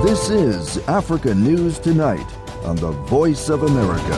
This is Africa News Tonight on the Voice of America.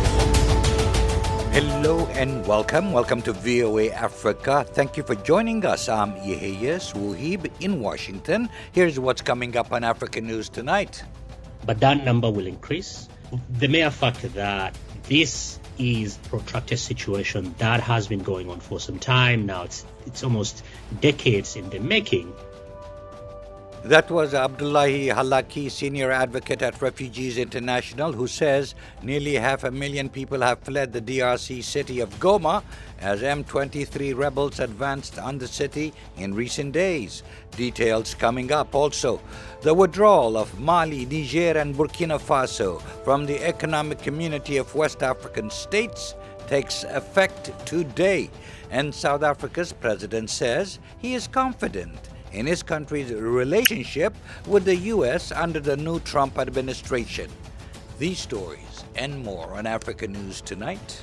Hello and welcome. Welcome to VOA Africa. Thank you for joining us. I'm Yeheyes Wuhib in Washington. Here's what's coming up on Africa News Tonight. But that number will increase. The mere fact that this is a protracted situation that has been going on for some time now. It's almost decades in the making. That was Abdullahi Halaki, senior advocate at Refugees International, who says nearly 500,000 people have fled the DRC city of Goma as M23 rebels advanced on the city in recent days. Details coming up. Also, the withdrawal of Mali, Niger, and Burkina Faso from the Economic Community of West African States takes effect today. And South Africa's president says he is confident in his country's relationship with the U.S. under the new Trump administration. These stories and more on Africa News Tonight.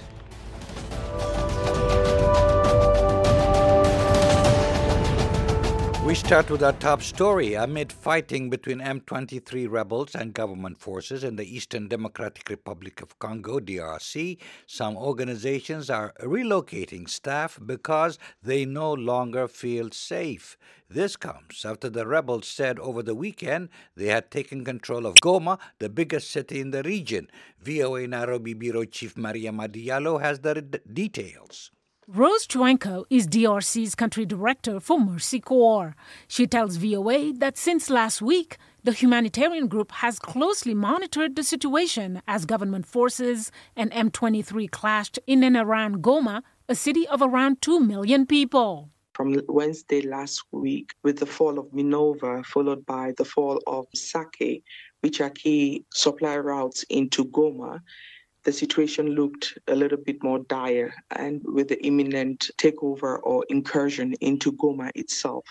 We start with our top story. Amid fighting between M23 rebels and government forces in the Eastern Democratic Republic of Congo, DRC, some organizations are relocating staff because they no longer feel safe. This comes after the rebels said over the weekend they had taken control of Goma, the biggest city in the region. VOA Nairobi Bureau Chief Mariama Diallo has the details. Rose Chuenko is DRC's country director for Mercy Corps. She tells VOA that since last week, the humanitarian group has closely monitored the situation as government forces and M23 clashed in and around Goma, a city of around 2 million people. From Wednesday last week, with the fall of Minova, followed by the fall of Sake, which are key supply routes into Goma, the situation looked a little bit more dire, and with the imminent takeover or incursion into Goma itself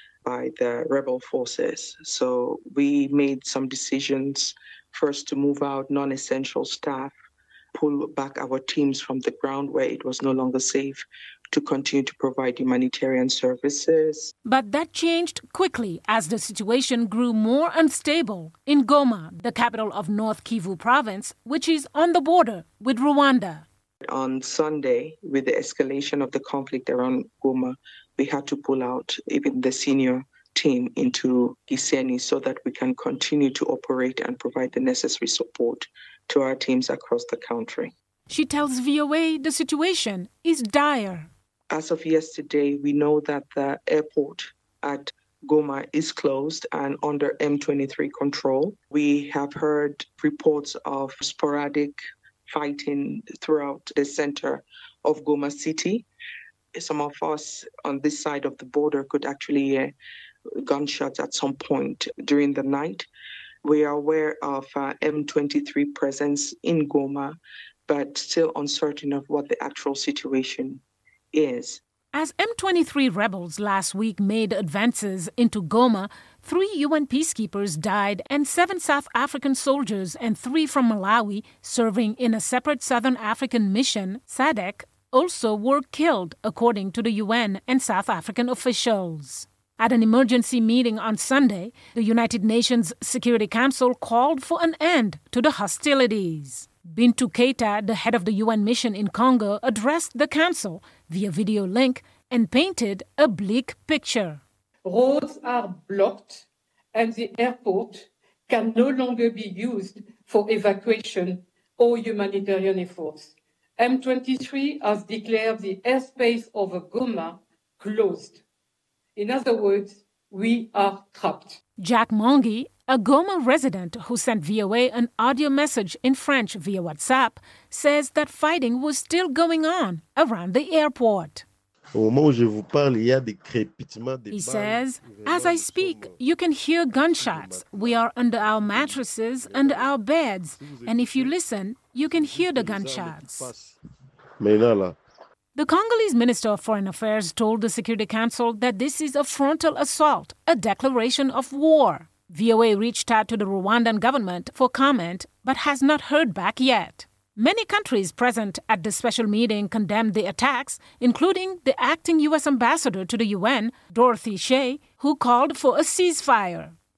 by the rebel forces. So we made some decisions, first to move out non-essential staff, pull back our teams from the ground where it was no longer safe, to continue to provide humanitarian services. But that changed quickly as the situation grew more unstable in Goma, the capital of North Kivu province, which is on the border with Rwanda. On Sunday, with the escalation of the conflict around Goma, we had to pull out even the senior team into Gisenyi so that we can continue to operate and provide the necessary support to our teams across the country. She tells VOA the situation is dire. As of yesterday, we know that the airport at Goma is closed and under M23 control. We have heard reports of sporadic fighting throughout the center of Goma City. Some of us on this side of the border could actually hear gunshots at some point during the night. We are aware of M23 presence in Goma, but still uncertain of what the actual situation is. As M23 rebels last week made advances into Goma, 3 UN peacekeepers died and 7 South African soldiers and 3 from Malawi serving in a separate Southern African mission, SADC, also were killed, according to the UN and South African officials. At an emergency meeting on Sunday, the United Nations Security Council called for an end to the hostilities. Bintou Keita, the head of the UN mission in Congo, addressed the council via video link and painted a bleak picture. Roads are blocked and the airport can no longer be used for evacuation or humanitarian efforts. M23 has declared the airspace over Goma closed. In other words, we are trapped. Jack Mongi, a Goma resident who sent VOA an audio message in French via WhatsApp, says that fighting was still going on around the airport. He says, as I speak, you can hear gunshots. We are under our mattresses, under our beds, and if you listen, you can hear the gunshots. The Congolese Minister of Foreign Affairs told the Security Council that this is a frontal assault, a declaration of war. VOA reached out to the Rwandan government for comment, but has not heard back yet. Many countries present at the special meeting condemned the attacks, including the acting U.S. ambassador to the UN, Dorothy Shea, who called for a ceasefire.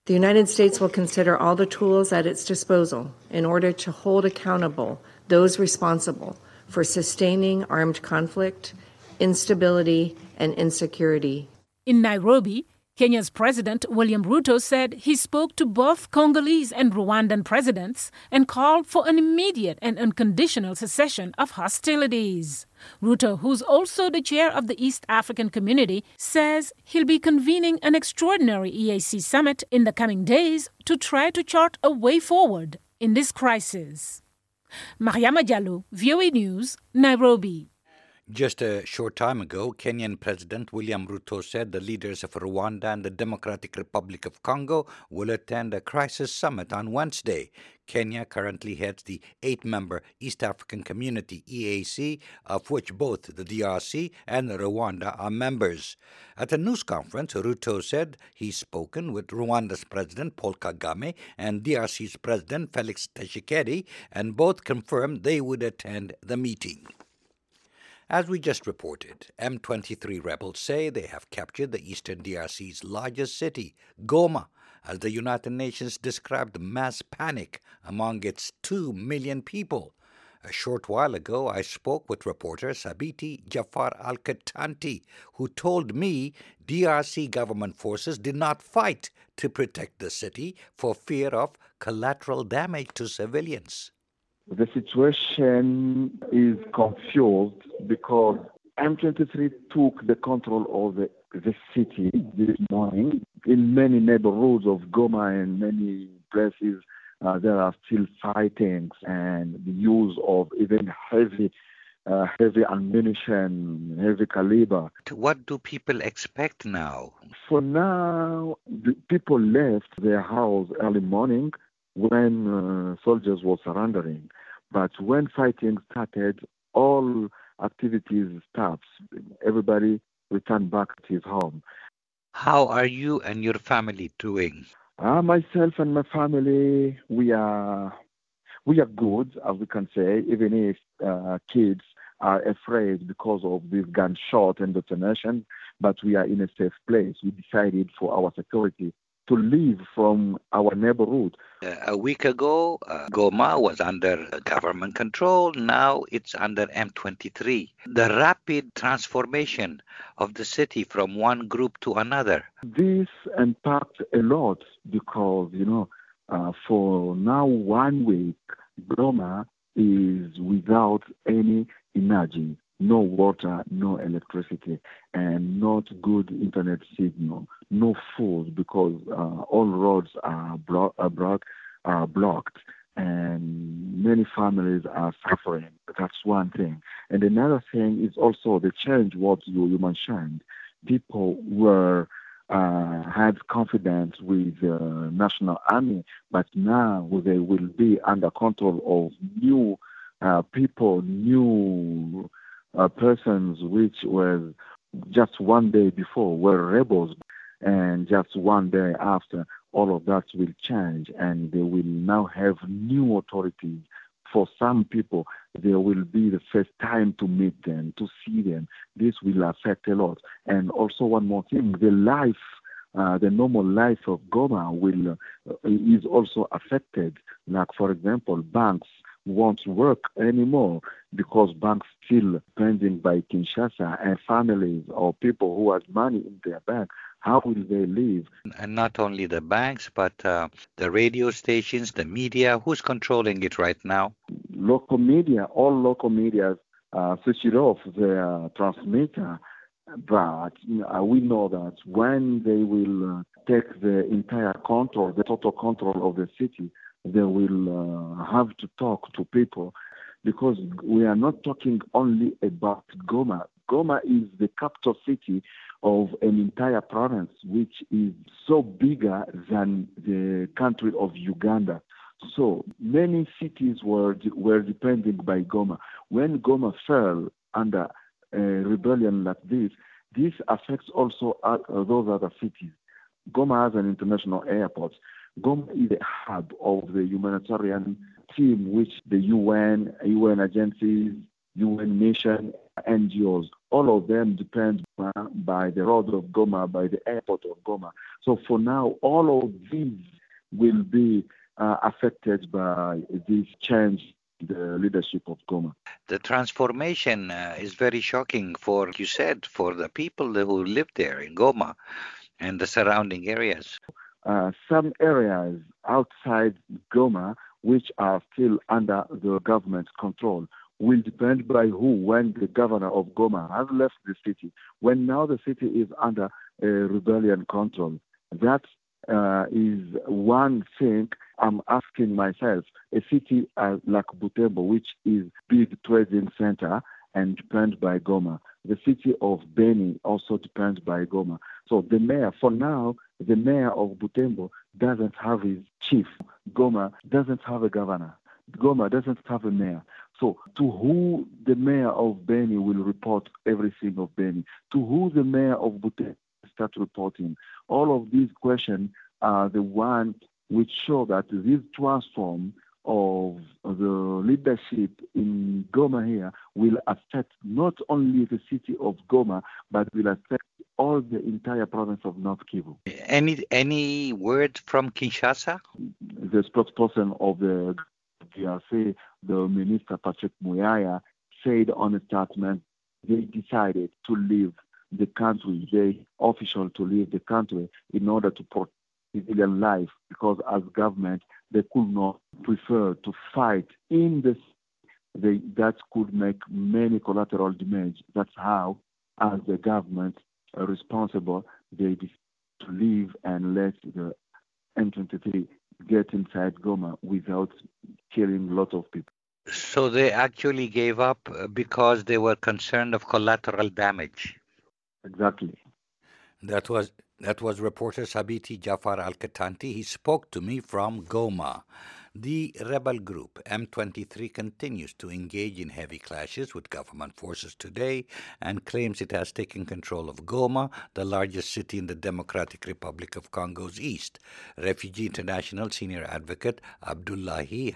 The United States will consider all the tools at its disposal in order to hold accountable those responsible for sustaining armed conflict, instability, and insecurity. In Nairobi, Kenya's President William Ruto said he spoke to both Congolese and Rwandan presidents and called for an immediate and unconditional cessation of hostilities. Ruto, who's also the chair of the East African Community, says he'll be convening an extraordinary EAC summit in the coming days to try to chart a way forward in this crisis. Mariama Diallo, VOA News, Nairobi. Just a short time ago, Kenyan President William Ruto said the leaders of Rwanda and the Democratic Republic of Congo will attend a crisis summit on Wednesday. Kenya currently heads the 8-member East African Community, EAC, of which both the DRC and Rwanda are members. At a news conference, Ruto said he's spoken with Rwanda's President Paul Kagame and DRC's President Felix Tshisekedi, and both confirmed they would attend the meeting. As we just reported, M23 rebels say they have captured the eastern DRC's largest city, Goma, as the United Nations described mass panic among its 2 million people. A short while ago, I spoke with reporter Sabiti Jafar Al-Katanti, who told me DRC government forces did not fight to protect the city for fear of collateral damage to civilians. The situation is confused because M23 took the control of the city this morning. In many neighborhoods of Goma and many places, there are still fightings and the use of even heavy ammunition, heavy caliber. What do people expect now? For now, the people left their house early morning when soldiers were surrendering. But when fighting started, all activities stopped. Everybody returned back to his home. How are you and your family doing? Myself and my family, we are good, as we can say, even if kids are afraid because of this gunshot and detonation, but we are in a safe place. We decided for our security to leave from our neighborhood. A week ago, Goma was under government control. Now it's under M23. The rapid transformation of the city from one group to another. This impacts a lot because, for now 1 week, Goma is without any energy. No water, no electricity, and not good internet signal, no food because all roads are blocked, and many families are suffering. That's one thing. And another thing is also the change what you mentioned. People had confidence with the National Army, but now they will be under control of new people, new persons which were just 1 day before were rebels, and just 1 day after, all of that will change, and they will now have new authorities. For some people, there will be the first time to meet them, to see them. This will affect a lot. And also one more thing, the normal life of Goma is also affected. Like, for example, banks won't work anymore because banks still pending by Kinshasa, and families or people who have money in their bank, how will they live? And not only the banks, but the radio stations, the media, who's controlling it right now? Local media, all local media switch it off their transmitter. But we know that when they will take the entire control, the total control of the city, they will have to talk to people, because we are not talking only about Goma. Goma is the capital city of an entire province, which is so bigger than the country of Uganda. So many cities were depending by Goma. When Goma fell under a rebellion like this affects also those other cities. Goma has an international airport. Goma is the hub of the humanitarian team, which the UN agencies, UN mission, NGOs. All of them depend by the road of Goma, by the airport of Goma. So for now, all of these will be affected by this change in the leadership of Goma. The transformation is very shocking for, you said, for the people who live there in Goma and the surrounding areas. Some areas outside Goma, which are still under the government's control, will depend by who. When the governor of Goma has left the city, when now the city is under rebellion control, that is one thing I'm asking myself. A city like Butembo, which is big trading center and depends by Goma. The city of Beni also depends by Goma. So the mayor, for now, the mayor of Butembo doesn't have his chief. Goma doesn't have a governor. Goma doesn't have a mayor. So to who the mayor of Beni will report everything of Beni? To who the mayor of Butembo start reporting? All of these questions are the ones which show that this transform of the leadership in Goma here will affect not only the city of Goma, but will affect all the entire province of North Kivu. Any word from Kinshasa? The spokesperson of the DRC, the Minister Patrick Muyaya, said on a statement they decided to leave the country, they official to leave the country in order to protect civilian life, because as government they could not prefer to fight in this. That could make many collateral damage. That's how, as the government responsible, they decided to leave and let the M23 get inside Goma without killing a lot of people. So they actually gave up because they were concerned of collateral damage. Exactly. That was reporter Sabiti Jafar Al-Katanti. He spoke to me from Goma. The rebel group M23 continues to engage in heavy clashes with government forces today and claims it has taken control of Goma, the largest city in the Democratic Republic of Congo's east. Refugee International senior advocate Abdullahi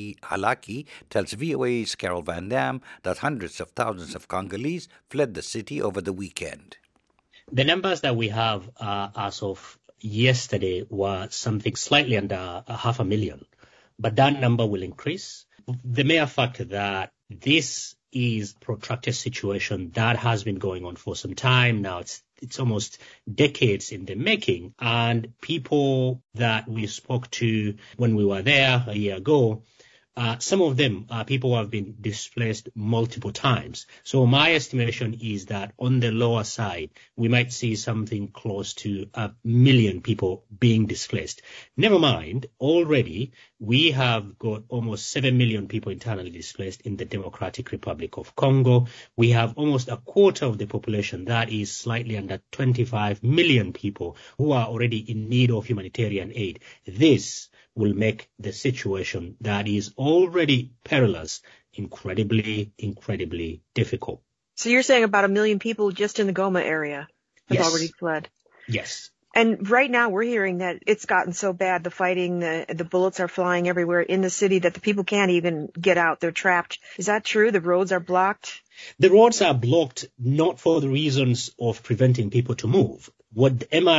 Halaki tells VOA's Carol Van Dam that hundreds of thousands of Congolese fled the city over the weekend. The numbers that we have as of yesterday were something slightly under 500,000, but that number will increase. The mere fact that this is a protracted situation that has been going on for some time now, it's almost decades in the making, and people that we spoke to when we were there a year ago, some of them are people who have been displaced multiple times. So my estimation is that on the lower side, we might see something close to 1 million people being displaced. Never mind, already we have got almost 7 million people internally displaced in the Democratic Republic of Congo. We have almost a quarter of the population, that is slightly under 25 million people, who are already in need of humanitarian aid. This will make the situation that is already perilous incredibly difficult. So you're saying about 1 million people just in the Goma area have already fled? Yes. And right now we're hearing that it's gotten so bad, the fighting, the bullets are flying everywhere in the city that the people can't even get out. They're trapped. Is that true? The roads are blocked? The roads are blocked not for the reasons of preventing people to move. What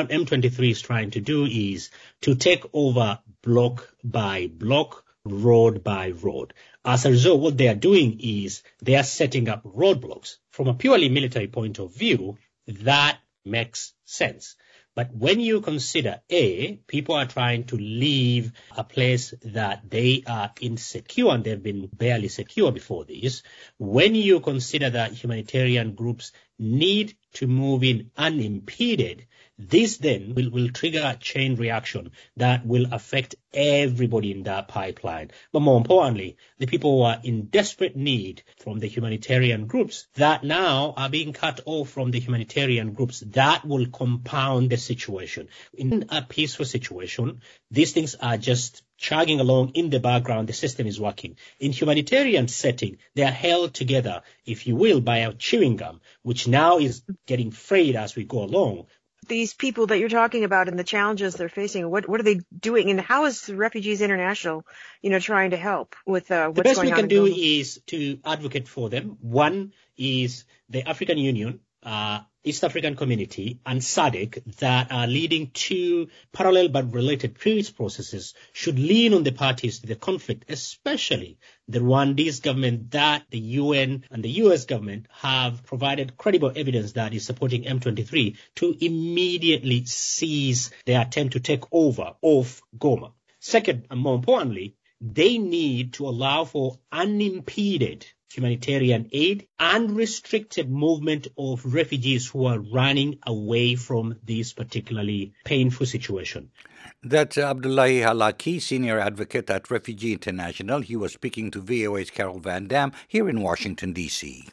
M23 is trying to do is to take over block by block, road by road. As a result, what they are doing is they are setting up roadblocks. From a purely military point of view, that makes sense. But when you consider, people are trying to leave a place that they are insecure and they've been barely secure before this, when you consider that humanitarian groups need to move in unimpeded, this then will trigger a chain reaction that will affect everybody in that pipeline. But more importantly, the people who are in desperate need from the humanitarian groups that now are being cut off from the humanitarian groups, that will compound the situation. In a peaceful situation, these things are just chugging along in the background. The system is working. In humanitarian setting, they are held together, if you will, by a chewing gum, which now is getting frayed as we go along. These people that you're talking about and the challenges they're facing, what are they doing? And how is Refugees International, trying to help with what's going on? The best we can do Goma? is to advocate for them. One is the African Union, East African Community, and SADC that are leading two parallel but related peace processes should lean on the parties to the conflict, especially the Rwandese government that the UN and the US government have provided credible evidence that is supporting M23 to immediately cease their attempt to take over of Goma. Second, and more importantly, they need to allow for unimpeded humanitarian aid and restricted movement of refugees who are running away from this particularly painful situation. That's Abdullahi Halaki, senior advocate at Refugee International. He was speaking to VOA's Carol Van Dam here in Washington, D.C.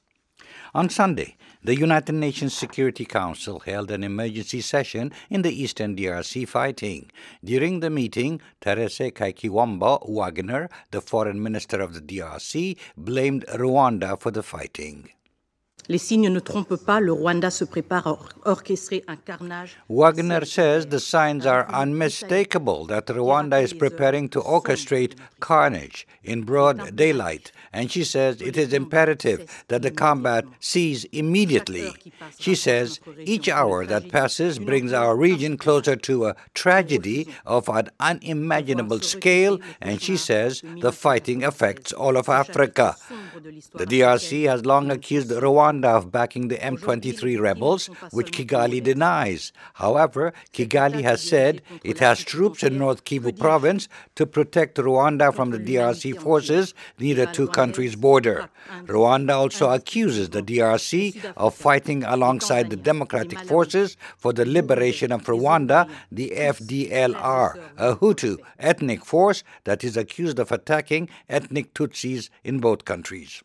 On Sunday, the United Nations Security Council held an emergency session in the eastern DRC fighting. During the meeting, Therese Kaikiwamba Wagner, the foreign minister of the DRC, blamed Rwanda for the fighting. Les signes ne trompent pas, le Rwanda se prépare à orchestrer un carnage. Wagner says the signs are unmistakable that Rwanda is preparing to orchestrate carnage in broad daylight, and she says it is imperative that the combat cease immediately. She says each hour that passes brings our region closer to a tragedy of an unimaginable scale, and she says the fighting affects all of Africa. The DRC has long accused Rwanda of backing the M23 rebels, which Kigali denies. However, Kigali has said it has troops in North Kivu province to protect Rwanda from the DRC forces near the two countries' border. Rwanda also accuses the DRC of fighting alongside the democratic forces for the liberation of Rwanda, the FDLR, a Hutu ethnic force that is accused of attacking ethnic Tutsis in both countries.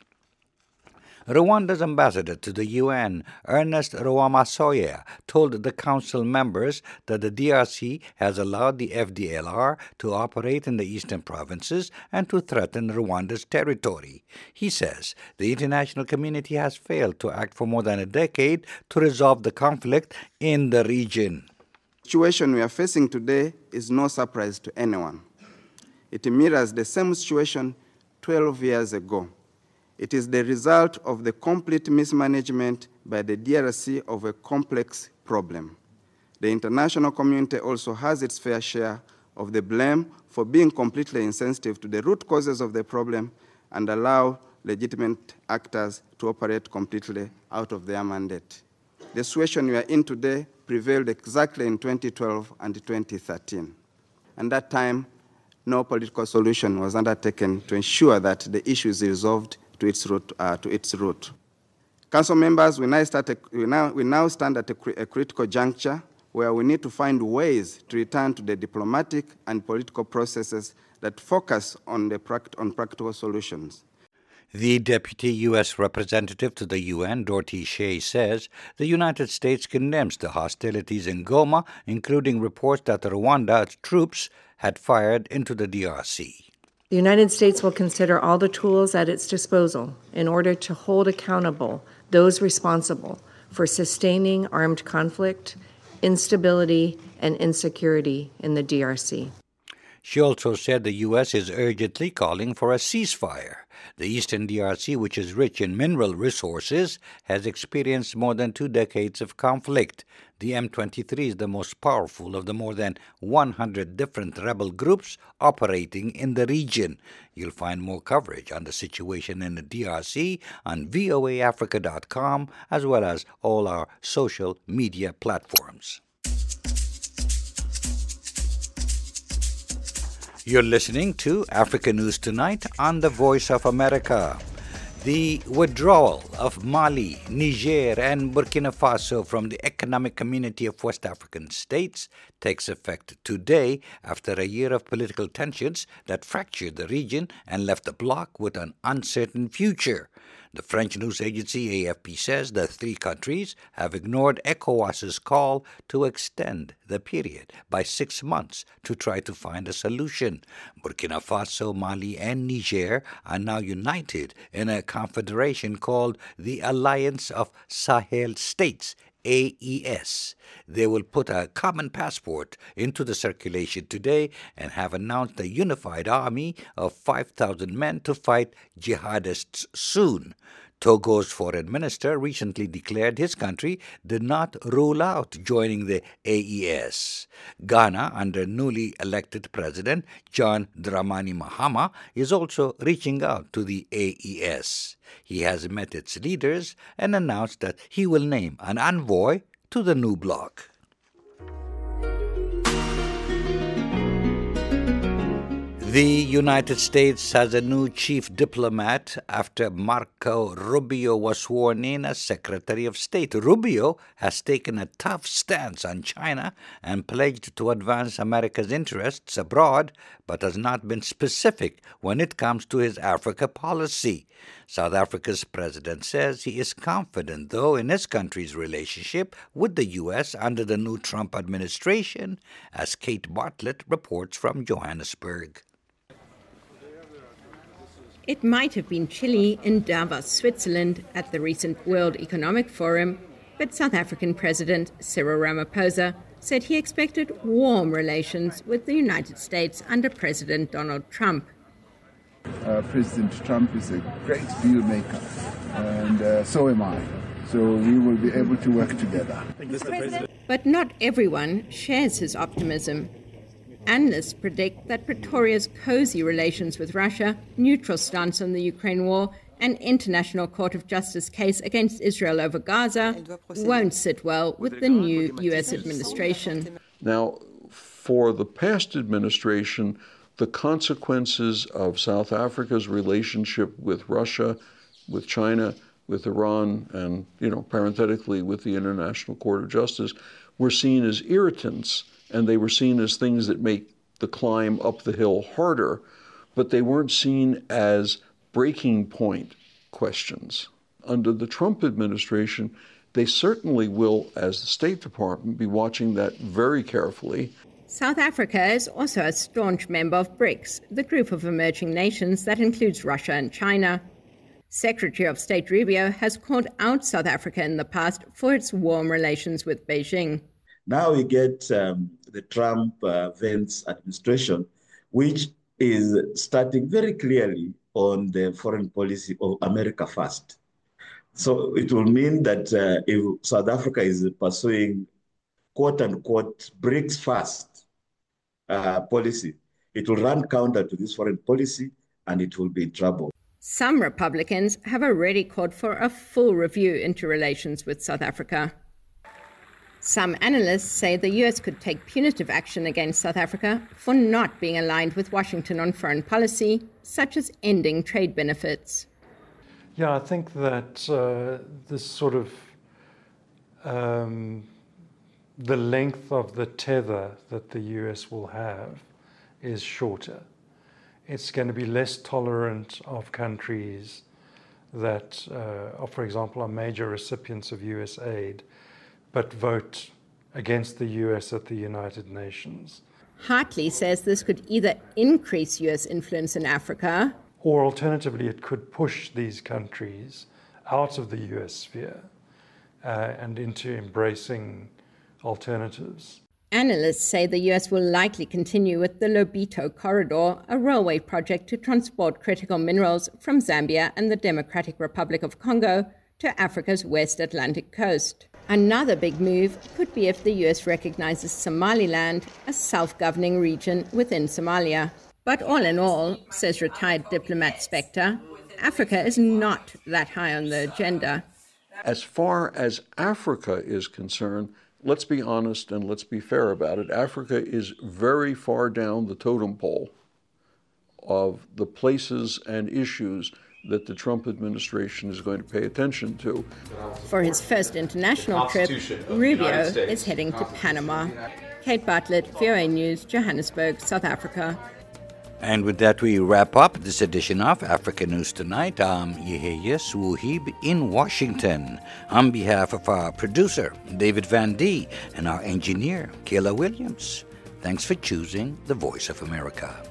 Rwanda's ambassador to the UN, Ernest Rwamasoya, told the council members that the DRC has allowed the FDLR to operate in the eastern provinces and to threaten Rwanda's territory. He says the international community has failed to act for more than a decade to resolve the conflict in the region. The situation we are facing today is no surprise to anyone. It mirrors the same situation 12 years ago. It is the result of the complete mismanagement by the DRC of a complex problem. The international community also has its fair share of the blame for being completely insensitive to the root causes of the problem and allow legitimate actors to operate completely out of their mandate. The situation we are in today prevailed exactly in 2012 and 2013. At that time, no political solution was undertaken to ensure that the issue is resolved to its root. Council members, we now stand at a critical juncture where we need to find ways to return to the diplomatic and political processes that focus on practical solutions. The deputy U.S. representative to the UN, Dorothy Shea, says the United States condemns the hostilities in Goma, including reports that Rwanda's troops had fired into the DRC. The United States will consider all the tools at its disposal in order to hold accountable those responsible for sustaining armed conflict, instability, and insecurity in the DRC. She also said the U.S. is urgently calling for a ceasefire. The eastern DRC, which is rich in mineral resources, has experienced more than 2 decades of conflict. The M23 is the most powerful of the more than 100 different rebel groups operating in the region. You'll find more coverage on the situation in the DRC on voaafrica.com, as well as all our social media platforms. You're listening to Africa News Tonight on the Voice of America. The withdrawal of Mali, Niger, and Burkina Faso from the Economic Community of West African States takes effect today after a year of political tensions that fractured the region and left the bloc with an uncertain future. The French news agency AFP says the 3 countries have ignored ECOWAS's call to extend the period by 6 months to try to find a solution. Burkina Faso, Mali, and Niger are now united in a confederation called the Alliance of Sahel States, AES. They will put a common passport into the circulation today and have announced a unified army of 5,000 men to fight jihadists soon. Togo's foreign minister recently declared his country did not rule out joining the AES. Ghana, under newly elected President John Dramani Mahama, is also reaching out to the AES. He has met its leaders and announced that he will name an envoy to the new bloc. The United States has a new chief diplomat after Marco Rubio was sworn in as Secretary of State. Rubio has taken a tough stance on China and pledged to advance America's interests abroad, but has not been specific when it comes to his Africa policy. South Africa's president says he is confident, though, in his country's relationship with the U.S. under the new Trump administration, as Kate Bartlett reports from Johannesburg. It might have been chilly in Davos, Switzerland, at the recent World Economic Forum, but South African President Cyril Ramaphosa said he expected warm relations with the United States under President Donald Trump. President Trump is a great deal maker, and so am I. So we will be able to work together. But not everyone shares his optimism. Analysts predict that Pretoria's cozy relations with Russia, neutral stance on the Ukraine war, and International Court of Justice case against Israel over Gaza won't sit well with the new U.S. administration. Now, for the past administration, the consequences of South Africa's relationship with Russia, with China, with Iran, and, parenthetically, with the International Court of Justice, were seen as irritants, and they were seen as things that make the climb up the hill harder, but they weren't seen as breaking point questions. Under the Trump administration, they certainly will, as the State Department, be watching that very carefully. South Africa is also a staunch member of BRICS, the group of emerging nations that includes Russia and China. Secretary of State Rubio has called out South Africa in the past for its warm relations with Beijing. Now we get the Trump-Vance administration, which is starting very clearly on the foreign policy of America first. So it will mean that if South Africa is pursuing quote-unquote BRICS first policy, it will run counter to this foreign policy and it will be in trouble. Some Republicans have already called for a full review into relations with South Africa. Some analysts say the U.S. could take punitive action against South Africa for not being aligned with Washington on foreign policy, such as ending trade benefits. Yeah, I think that this sort of the length of the tether that the U.S. will have is shorter. It's going to be less tolerant of countries that, for example, are major recipients of U.S. aid, but vote against the U.S. at the United Nations. Hartley says this could either increase U.S. influence in Africa, or alternatively, it could push these countries out of the U.S. sphere and into embracing alternatives. Analysts say the U.S. will likely continue with the Lobito Corridor, a railway project to transport critical minerals from Zambia and the Democratic Republic of Congo to Africa's West Atlantic coast. Another big move could be if the U.S. recognizes Somaliland, a self-governing region within Somalia. But all in all, says retired diplomat Spector, Africa is not that high on the agenda. As far as Africa is concerned, let's be honest and let's be fair about it. Africa is very far down the totem pole of the places and issues that the Trump administration is going to pay attention to. For his first international trip, Rubio is heading to Panama. Kate Bartlett, VOA News, Johannesburg, South Africa. And with that, we wrap up this edition of Africa News Tonight. I'm Yehia Swuhib in Washington. On behalf of our producer, David Van Dee, and our engineer, Kayla Williams, thanks for choosing the Voice of America.